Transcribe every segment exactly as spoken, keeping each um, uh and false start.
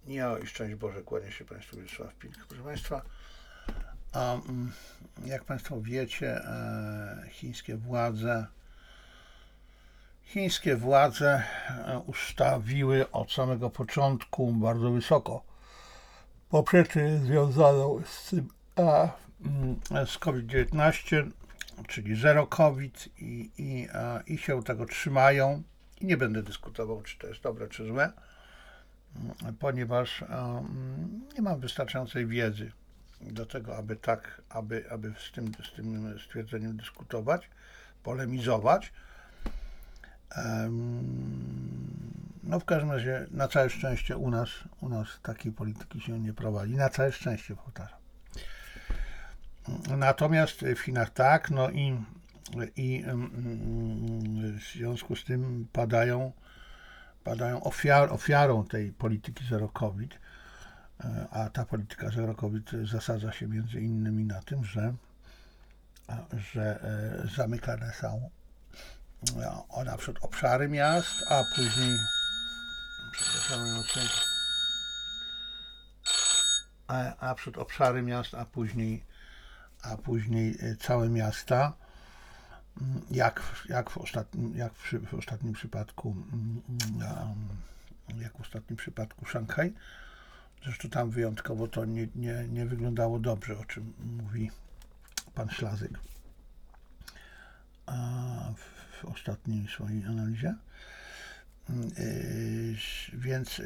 Ja i szczęść Boże, kłania się Państwu Wiesław Pilch. Proszę Państwa, a, jak Państwo wiecie, chińskie władze chińskie władze ustawiły od samego początku bardzo wysoko poprzeczkę związaną z tym, a, z COVID dziewiętnaście, czyli zero COVID i, i, a, i się tego trzymają. I nie będę dyskutował, czy to jest dobre, czy złe, ponieważ um, nie mam wystarczającej wiedzy do tego, aby tak, aby, aby z tym, z tym stwierdzeniem dyskutować, polemizować. Um, no w każdym razie, na całe szczęście u nas, u nas takiej polityki się nie prowadzi. Na całe szczęście, powtarzam. Natomiast w Chinach tak, no i, i um, w związku z tym padają padają ofiar, ofiarą tej polityki zero COVID, a ta polityka zero COVID zasadza się między innymi na tym, że, że zamykane są o, na przykład obszary miast, a później przepraszam, a, a przed obszary miast, a później a później całe miasta, jak, jak, w, ostatnim, jak w, w ostatnim przypadku jak w ostatnim przypadku Szanghaj. Zresztą tam wyjątkowo to nie, nie, nie wyglądało dobrze, o czym mówi pan Ślazyk w ostatniej swojej analizie. Więc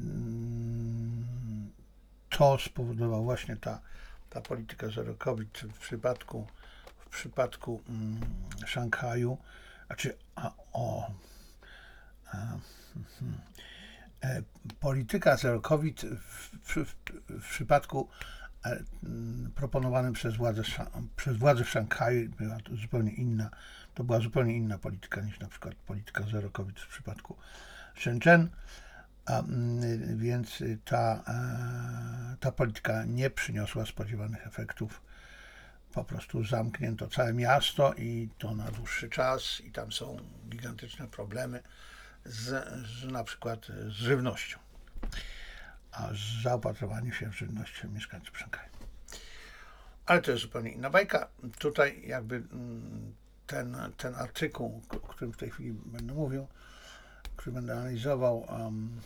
to spowodowało właśnie ta, ta polityka zero COVID w przypadku w przypadku Szanghaju, znaczy a, o a, hmm, e, polityka zero COVID w, w, w przypadku e, proponowanym przez władze, przez władze w Szanghaju była to zupełnie inna, to była zupełnie inna polityka niż na przykład polityka zero COVID w przypadku Shenzhen, a, więc ta, e, ta polityka nie przyniosła spodziewanych efektów. Po prostu zamknięto całe miasto i to na dłuższy czas i tam są gigantyczne problemy z, z na przykład z żywnością, a z zaopatrowaniem się w żywność mieszkańców Szanghaju. Ale to jest zupełnie inna bajka. Tutaj jakby ten, ten artykuł, o którym w tej chwili będę mówił, który będę analizował, um,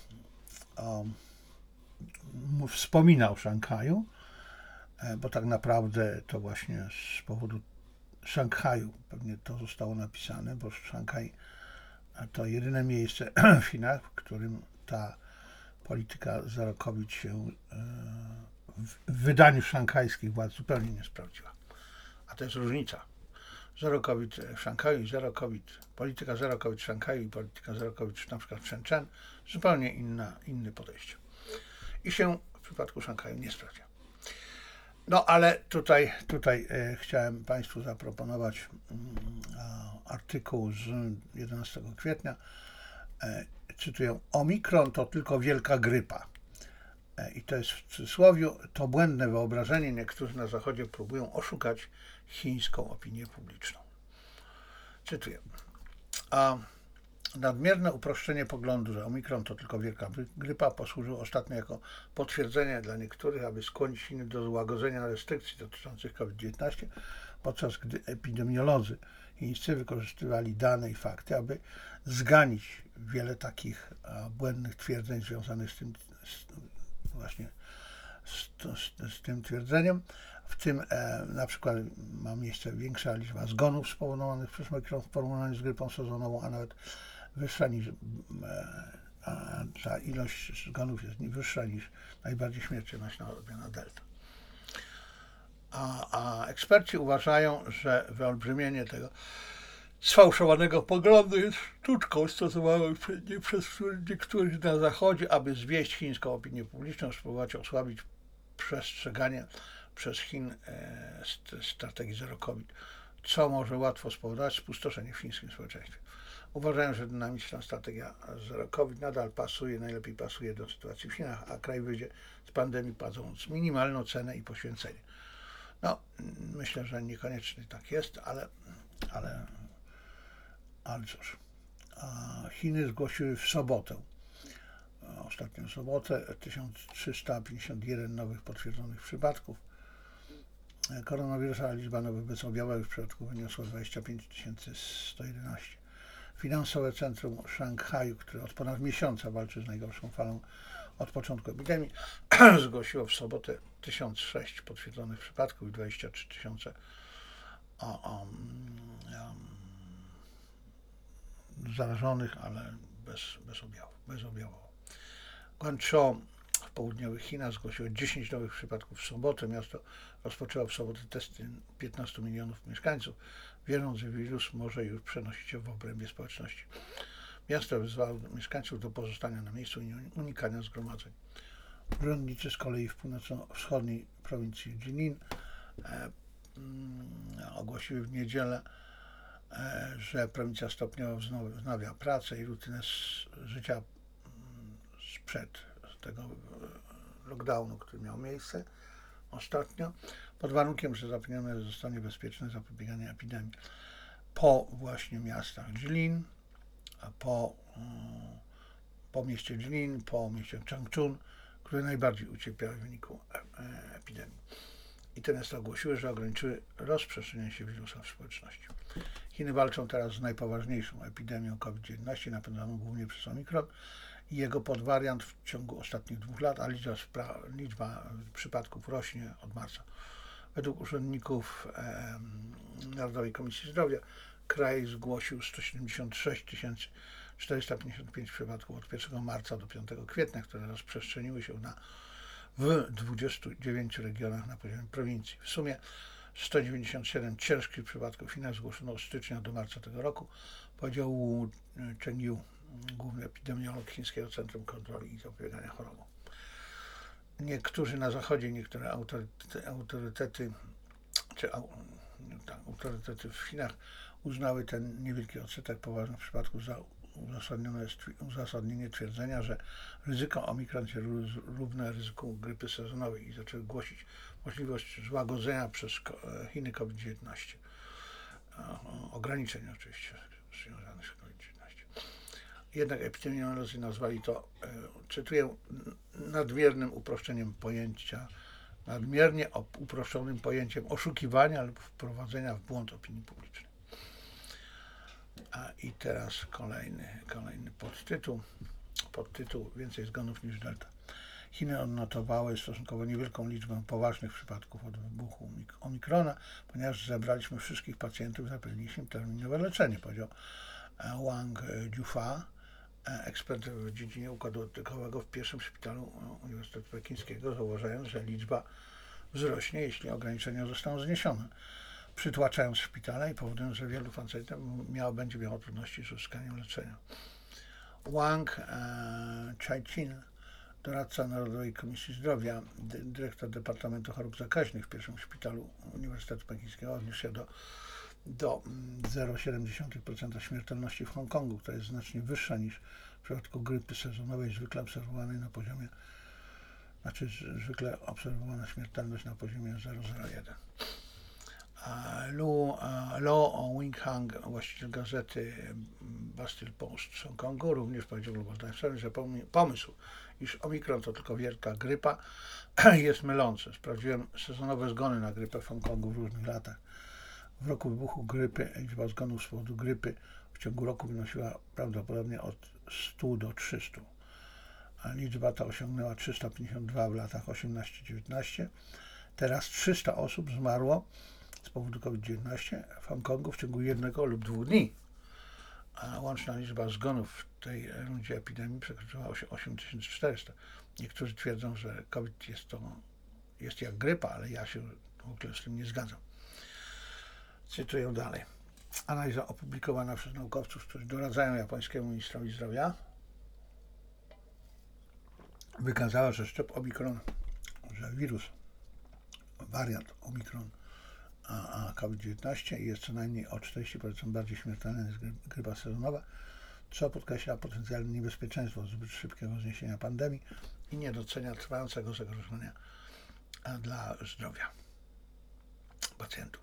um, wspominał o Szanghaju, bo tak naprawdę to właśnie z powodu Szanghaju pewnie to zostało napisane, bo Szanghaj to jedyne miejsce w Chinach, w którym ta polityka zero COVID się w wydaniu szanghajskich władz zupełnie nie sprawdziła. A to jest różnica. Zero COVID w Szanghaju i zero COVID, polityka zero COVID w Szanghaju i polityka zero COVID na przykład w Shenzhen, zupełnie inna, inne podejście. I się w przypadku Szanghaju nie sprawdziła. No ale tutaj, tutaj e, chciałem Państwu zaproponować mm, artykuł z jedenastego kwietnia. E, cytuję: Omikron to tylko wielka grypa. E, I to jest w cudzysłowiu, to błędne wyobrażenie. Niektórzy na Zachodzie próbują oszukać chińską opinię publiczną. Cytuję. A nadmierne uproszczenie poglądu, że Omikron to tylko wielka grypa, posłużyło ostatnio jako potwierdzenie dla niektórych, aby skłonić Chiny do złagodzenia restrykcji dotyczących COVID dziewiętnaście, podczas gdy epidemiolodzy chińscy wykorzystywali dane i fakty, aby zganić wiele takich błędnych twierdzeń związanych z tym z, właśnie z, z, z tym twierdzeniem. W tym e, na przykład ma miejsce większa liczba zgonów spowodowanych przez Omikron w porównaniu z grypą sezonową, a nawet wyższa niż, a ta ilość zgonów jest wyższa niż najbardziej śmiertelnościowa odmiana Delta. A, a eksperci uważają, że wyolbrzymienie tego sfałszowanego poglądu jest sztuczką stosowaną przez niektórych na Zachodzie, aby zwieść chińską opinię publiczną, spróbować osłabić przestrzeganie przez Chin e, st- strategii zero COVID, co może łatwo spowodować spustoszenie w chińskim społeczeństwie. Uważają, że dynamiczna strategia zero COVID nadal pasuje, najlepiej pasuje do sytuacji w Chinach, a kraj wyjdzie z pandemii płacąc minimalną cenę i poświęcenie. No, myślę, że niekoniecznie tak jest, ale, ale, ale cóż. Chiny zgłosiły w sobotę ostatnią sobotę tysiąc trzysta pięćdziesiąt jeden nowych potwierdzonych przypadków koronawirusa, a liczba nowych bezobjawowych przypadków wyniosła dwadzieścia pięć tysięcy sto jedenaście. Finansowe Centrum Szanghaju, które od ponad miesiąca walczy z najgorszą falą od początku epidemii, zgłosiło w sobotę tysiąc sześć potwierdzonych przypadków i dwadzieścia trzy tysiące um, um, zarażonych, ale bez, bez objawów, bezobjawowo. Guangzhou w południowych Chinach zgłosiło dziesięć nowych przypadków w sobotę. Miasto rozpoczęło w sobotę testy piętnastu milionów mieszkańców, wierząc, że wirus może już przenosić się w obrębie społeczności. Miasto wezwało mieszkańców do pozostania na miejscu i unikania zgromadzeń. Urzędnicy z kolei w północno-wschodniej prowincji Jilin e, mm, ogłosili w niedzielę, e, że prowincja stopniowo wznawia pracę i rutynę z życia mm, sprzed tego lockdownu, który miał miejsce ostatnio, pod warunkiem, że zapewnione zostanie bezpieczne zapobieganie epidemii. Po właśnie miastach Jilin, po, po mieście Jilin, po mieście Changchun, które najbardziej ucierpiały w wyniku epidemii. I te miasta ogłosiły, że ograniczyły rozprzestrzenianie się wirusa w społeczności. Chiny walczą teraz z najpoważniejszą epidemią COVID dziewiętnaście, napędzaną głównie przez Omikron i jego podwariant w ciągu ostatnich dwóch lat, a liczba, spra- liczba przypadków rośnie od marca. Według urzędników e, Narodowej Komisji Zdrowia kraj zgłosił sto siedemdziesiąt sześć tysięcy czterysta pięćdziesiąt pięć przypadków od pierwszego marca do piątego kwietnia, które rozprzestrzeniły się na, w dwudziestu dziewięciu regionach na poziomie prowincji. W sumie sto dziewięćdziesiąt siedem ciężkich przypadków w Chinach zgłoszono od stycznia do marca tego roku, powiedział Wu Chengyu, główny epidemiolog Chińskiego Centrum Kontroli i Zapobiegania Chorobom. Niektórzy na zachodzie, niektóre autorytety, autorytety czy au, tak, autorytety w Chinach uznały ten niewielki odsetek poważnych przypadków za uzasadnione, uzasadnienie twierdzenia, że ryzyko Omikron się równa ryzyku grypy sezonowej i zaczęły głosić możliwość złagodzenia przez Chiny COVID dziewiętnaście. Ograniczeń oczywiście związanych z COVID dziewiętnaście. Jednak epidemiolodzy nazwali to, cytuję, nadmiernym uproszczeniem pojęcia, nadmiernie uproszczonym pojęciem oszukiwania lub wprowadzenia w błąd opinii publicznej. A i teraz kolejny, kolejny podtytuł, podtytuł Więcej zgonów niż Delta. Chiny odnotowały stosunkowo niewielką liczbę poważnych przypadków od wybuchu Omikrona, ponieważ zebraliśmy wszystkich pacjentów, zapewniliśmy im terminowe leczenie, powiedział Wang Jiufa, ekspert w dziedzinie układu oddechowego w pierwszym szpitalu Uniwersytetu Pekińskiego, zauważając, że liczba wzrośnie, jeśli ograniczenia zostaną zniesione, przytłaczając szpitale i powodując, że wielu pacjentów miało, będzie miało trudności z uzyskaniem leczenia. Wang e, Chaiqin, doradca Narodowej Komisji Zdrowia, dy, dyrektor Departamentu Chorób Zakaźnych w pierwszym szpitalu Uniwersytetu Pekińskiego, odniósł się do, do zero przecinek siedem procent śmiertelności w Hongkongu, która jest znacznie wyższa niż w przypadku grypy sezonowej, zwykle obserwowanej na poziomie, znaczy zwykle obserwowana śmiertelność na poziomie zero przecinek zero jeden. Lu, Lo Winghang, właściciel gazety Bastille Post z Hongkongu, również powiedział Global Times, że pomysł, iż Omikron to tylko wielka grypa, jest mylący. Sprawdziłem sezonowe zgony na grypę w Hongkongu w różnych latach. W roku wybuchu grypy liczba zgonów z powodu grypy w ciągu roku wynosiła prawdopodobnie od stu do trzystu. A liczba ta osiągnęła trzysta pięćdziesiąt dwa w latach osiemnaście dziewiętnaście. Teraz trzysta osób zmarło z powodu COVID dziewiętnaście w Hongkongu w ciągu jednego lub dwóch dni. A łączna liczba zgonów w tej rundzie epidemii przekroczyła osiem tysięcy czterysta. Niektórzy twierdzą, że COVID jest to jest jak grypa, ale ja się w ogóle z tym nie zgadzam. Cytuję dalej. Analiza opublikowana przez naukowców, którzy doradzają japońskiemu ministrowi zdrowia, wykazała, że szczep Omikron, że wirus, wariant Omikron a COVID dziewiętnaście jest co najmniej o czterdzieści procent bardziej śmiertelny niż grypa sezonowa, co podkreśla potencjalne niebezpieczeństwo zbyt szybkiego zniesienia pandemii i nie docenia trwającego zagrożenia dla zdrowia pacjentów.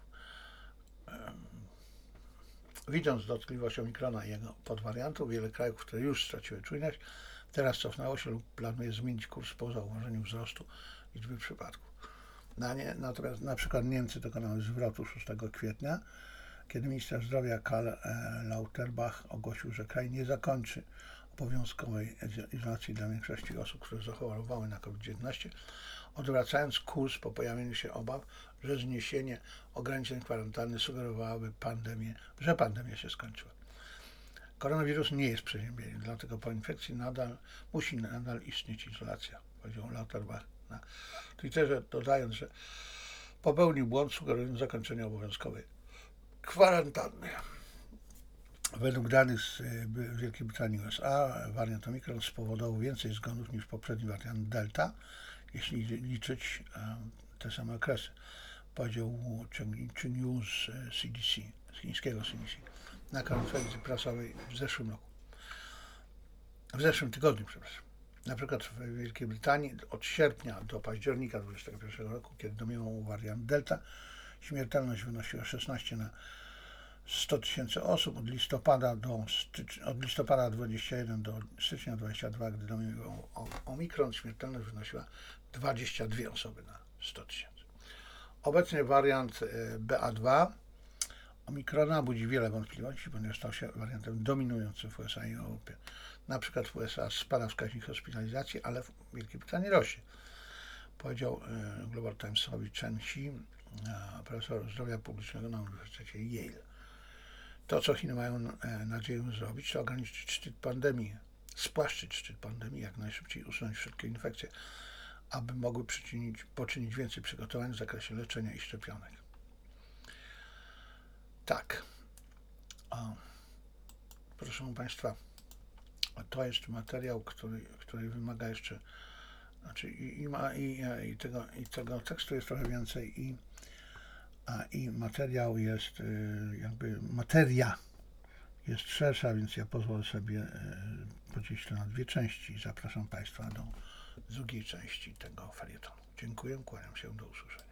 Widząc dotkliwość Omikrona i jego podwariantów, wiele krajów, które już straciły czujność, Teraz cofnęło się lub planuje zmienić kurs po zauważeniu wzrostu liczby przypadków. Na nie, natomiast na przykład Niemcy dokonały zwrotu szóstego kwietnia, kiedy minister zdrowia Karl Lauterbach ogłosił, że kraj nie zakończy obowiązkowej izolacji dla większości osób, które zachorowały na COVID dziewiętnaście, odwracając kurs po pojawieniu się obaw, że zniesienie ograniczeń kwarantanny sugerowałoby pandemię, że pandemia się skończyła. Koronawirus nie jest przeziębieniem, dlatego po infekcji nadal musi nadal istnieć izolacja, powiedział Lauterbach na Twitterze, dodając, że popełnił błąd, sugerując zakończenie obowiązkowej kwarantanny. Według danych z Wielkiej Brytanii i U S A wariant Omikron spowodował więcej zgonów niż poprzedni wariant Delta, jeśli liczyć te same okresy, powiedział Wu Chengyu z C D C, z chińskiego C D C, na konferencji prasowej w zeszłym roku. W zeszłym tygodniu, przepraszam. Na przykład w Wielkiej Brytanii od sierpnia do października dwudziestego pierwszego roku, kiedy dominował wariant Delta, śmiertelność wynosiła szesnaście na sto tysięcy osób. Od listopada do stycznia, od listopada dwudziestego pierwszego do stycznia dwudziestego drugiego, gdy dominował Omikron, śmiertelność wynosiła dwadzieścia dwie osoby na sto tysięcy. Obecnie wariant B A dwa Omikrona budzi wiele wątpliwości, ponieważ stał się wariantem dominującym w U S A i Europie. Na przykład w U S A spada wskaźnik hospitalizacji, ale w Wielkiej Brytanii rośnie. Powiedział Global Timesowi Chen Xi, profesor zdrowia publicznego na Uniwersytecie Yale. To, co Chiny mają nadzieję zrobić, to ograniczyć szczyt pandemii, spłaszczyć szczyt pandemii, jak najszybciej usunąć wszystkie infekcje, aby mogły przyczynić, poczynić więcej przygotowań w zakresie leczenia i szczepionek. Tak. O, proszę Państwa, to jest materiał, który, który wymaga jeszcze, znaczy i, i, ma, i, i, tego, i tego tekstu jest trochę więcej i, a, i materiał jest jakby, materia jest szersza, więc ja pozwolę sobie podzielić to na dwie części. Zapraszam Państwa do drugiej części tego felietonu. Dziękuję, kłaniam się, do usłyszenia.